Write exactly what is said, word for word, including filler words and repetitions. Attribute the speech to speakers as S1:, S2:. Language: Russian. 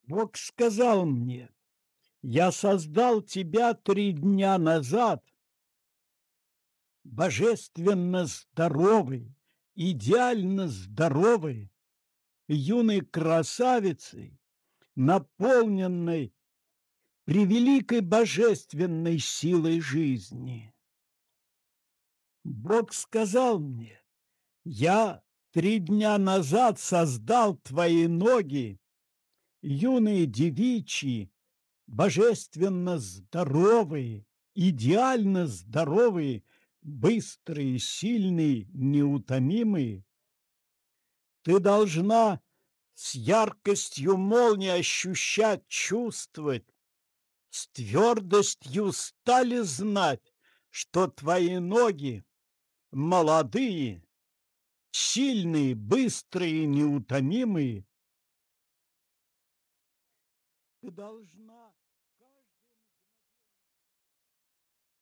S1: Бог сказал мне: "Я создал тебя три дня назад божественно здоровой, идеально здоровой, юной красавицей, наполненной превеликой божественной силой жизни". Бог сказал мне: "Я три дня назад создал твои ноги, юные девичьи, божественно здоровые, идеально здоровые, быстрые, сильные, неутомимые. Ты должна с яркостью молнии ощущать, чувствовать, с твердостью стали знать, что твои ноги молодые, сильные, быстрые, неутомимые. Ты должна каждое